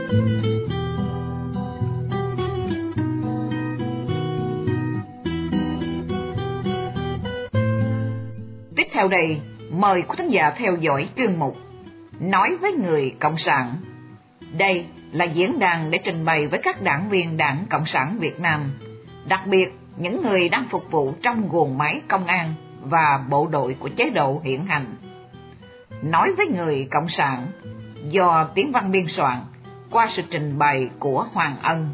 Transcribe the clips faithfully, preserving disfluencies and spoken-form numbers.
Tiếp theo đây, mời quý khán giả theo dõi chuyên mục Nói với người Cộng sản. Đây là diễn đàn để trình bày với các đảng viên Đảng Cộng sản Việt Nam, đặc biệt những người đang phục vụ trong guồng máy công an và bộ đội của chế độ hiện hành. Nói với người Cộng sản do Tiến Văn biên soạn qua sự trình bày của Hoàng Ân.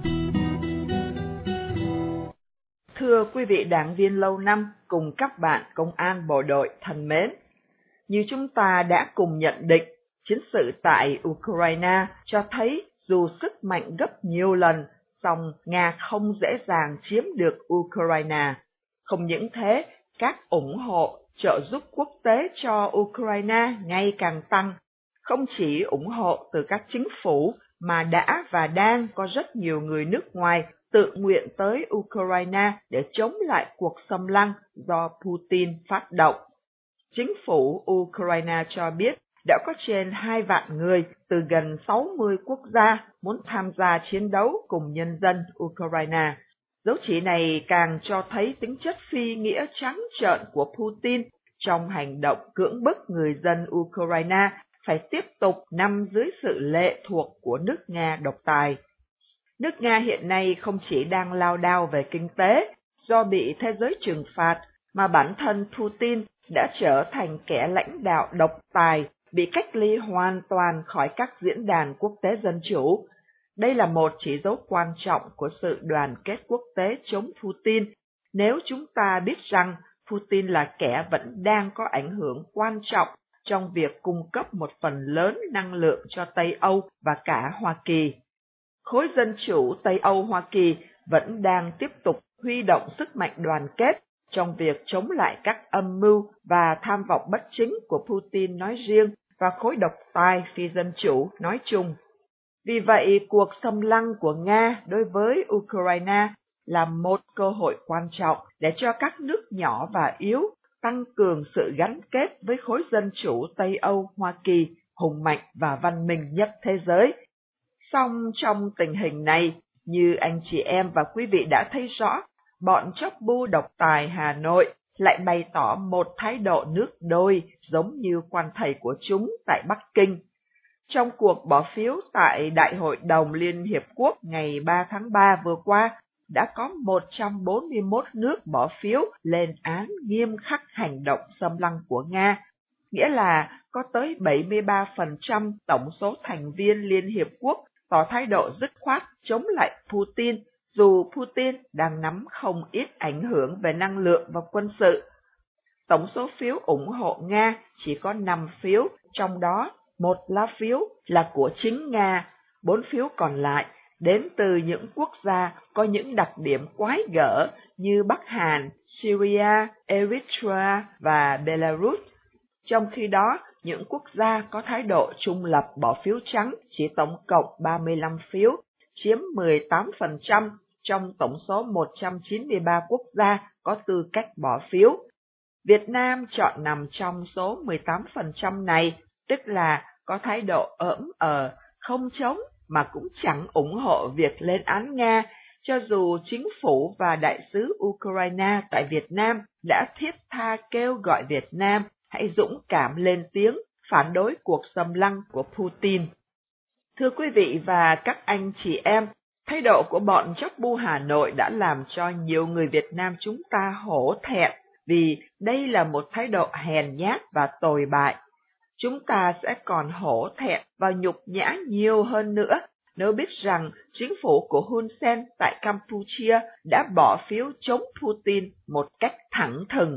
Thưa quý vị đảng viên lâu năm cùng các bạn công an bộ đội thân mến, như chúng ta đã cùng nhận định, chiến sự tại Ukraine cho thấy dù sức mạnh gấp nhiều lần, song Nga không dễ dàng chiếm được Ukraine. Không những thế, các ủng hộ trợ giúp quốc tế cho Ukraine ngày càng tăng. Không chỉ ủng hộ từ các chính phủ mà đã và đang có rất nhiều người nước ngoài tự nguyện tới Ukraine để chống lại cuộc xâm lăng do Putin phát động. Chính phủ Ukraine cho biết đã có trên hai vạn người từ gần sáu mươi quốc gia muốn tham gia chiến đấu cùng nhân dân Ukraine. Dấu chỉ này càng cho thấy tính chất phi nghĩa trắng trợn của Putin trong hành động cưỡng bức người dân Ukraine phải tiếp tục nằm dưới sự lệ thuộc của nước Nga độc tài. Nước Nga hiện nay không chỉ đang lao đao về kinh tế do bị thế giới trừng phạt, mà bản thân Putin đã trở thành kẻ lãnh đạo độc tài, bị cách ly hoàn toàn khỏi các diễn đàn quốc tế dân chủ. Đây là một chỉ dấu quan trọng của sự đoàn kết quốc tế chống Putin, nếu chúng ta biết rằng Putin là kẻ vẫn đang có ảnh hưởng quan trọng trong việc cung cấp một phần lớn năng lượng cho Tây Âu và cả Hoa Kỳ. Khối dân chủ Tây Âu Hoa Kỳ vẫn đang tiếp tục huy động sức mạnh đoàn kết trong việc chống lại các âm mưu và tham vọng bất chính của Putin nói riêng và khối độc tài phi dân chủ nói chung. Vì vậy, cuộc xâm lăng của Nga đối với Ukraine là một cơ hội quan trọng để cho các nước nhỏ và yếu tăng cường sự gắn kết với khối dân chủ Tây Âu Hoa Kỳ hùng mạnh và văn minh nhất thế giới. Song trong tình hình này, như anh chị em và quý vị đã thấy rõ, bọn chóc bu độc tài Hà Nội lại bày tỏ một thái độ nước đôi giống như quan thầy của chúng tại Bắc Kinh. Trong cuộc bỏ phiếu tại Đại hội đồng Liên Hiệp Quốc ngày ba tháng ba vừa qua, đã có một trăm bốn mươi mốt nước bỏ phiếu lên án nghiêm khắc hành động xâm lăng của Nga, nghĩa là có tới bảy mươi ba phần trăm tổng số thành viên Liên Hiệp Quốc tỏ thái độ dứt khoát chống lại Putin, dù Putin đang nắm không ít ảnh hưởng về năng lượng và quân sự. Tổng số phiếu ủng hộ Nga chỉ có năm phiếu, trong đó một lá phiếu là của chính Nga, bốn phiếu còn lại đến từ những quốc gia có những đặc điểm quái gở như Bắc Hàn, Syria, Eritrea và Belarus. Trong khi đó, những quốc gia có thái độ trung lập bỏ phiếu trắng chỉ tổng cộng ba mươi lăm phiếu, chiếm mười tám phần trăm trong tổng số một trăm chín mươi ba quốc gia có tư cách bỏ phiếu. Việt Nam chọn nằm trong số mười tám phần trăm này, tức là có thái độ ỡm ờ, không chống mà cũng chẳng ủng hộ việc lên án Nga, cho dù chính phủ và đại sứ Ukraine tại Việt Nam đã thiết tha kêu gọi Việt Nam hãy dũng cảm lên tiếng phản đối cuộc xâm lăng của Putin. Thưa quý vị và các anh chị em, thái độ của bọn chóc bu Hà Nội đã làm cho nhiều người Việt Nam chúng ta hổ thẹn, vì đây là một thái độ hèn nhát và tồi bại. Chúng ta sẽ còn hổ thẹn và nhục nhã nhiều hơn nữa nếu biết rằng chính phủ của Hun Sen tại Campuchia đã bỏ phiếu chống Putin một cách thẳng thừng.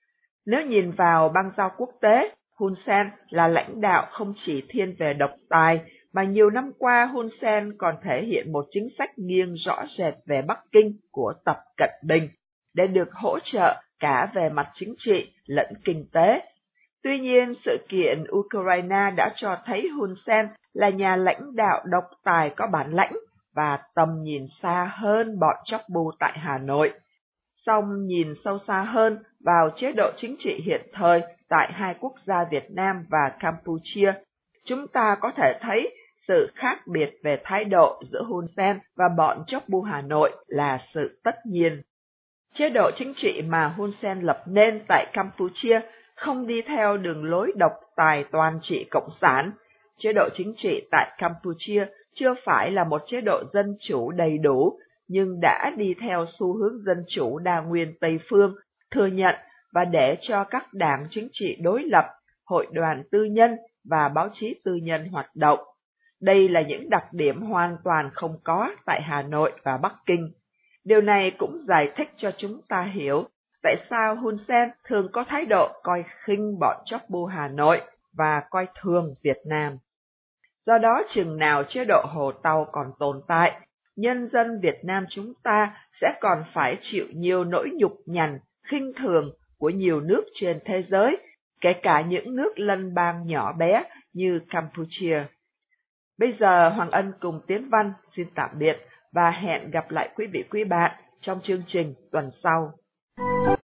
Nếu nhìn vào bang giao quốc tế, Hun Sen là lãnh đạo không chỉ thiên về độc tài, mà nhiều năm qua Hun Sen còn thể hiện một chính sách nghiêng rõ rệt về Bắc Kinh của Tập Cận Bình, để được hỗ trợ cả về mặt chính trị lẫn kinh tế. Tuy nhiên, sự kiện Ukraine đã cho thấy Hun Sen là nhà lãnh đạo độc tài có bản lãnh và tầm nhìn xa hơn bọn chóc bu tại Hà Nội. Song nhìn sâu xa hơn vào chế độ chính trị hiện thời tại hai quốc gia Việt Nam và Campuchia, chúng ta có thể thấy sự khác biệt về thái độ giữa Hun Sen và bọn chóc bu Hà Nội là sự tất nhiên. Chế độ chính trị mà Hun Sen lập nên tại Campuchia không đi theo đường lối độc tài toàn trị cộng sản. Chế độ chính trị tại Campuchia chưa phải là một chế độ dân chủ đầy đủ, nhưng đã đi theo xu hướng dân chủ đa nguyên Tây phương, thừa nhận và để cho các đảng chính trị đối lập, hội đoàn tư nhân và báo chí tư nhân hoạt động. Đây là những đặc điểm hoàn toàn không có tại Hà Nội và Bắc Kinh. Điều này cũng giải thích cho chúng ta hiểu tại sao Hun Sen thường có thái độ coi khinh bọn chóc bu Hà Nội và coi thường Việt Nam. Do đó, chừng nào chế độ Hồ Tàu còn tồn tại, nhân dân Việt Nam chúng ta sẽ còn phải chịu nhiều nỗi nhục nhằn, khinh thường của nhiều nước trên thế giới, kể cả những nước lân bang nhỏ bé như Campuchia. Bây giờ Hoàng Ân cùng Tiến Văn xin tạm biệt và hẹn gặp lại quý vị quý bạn trong chương trình tuần sau.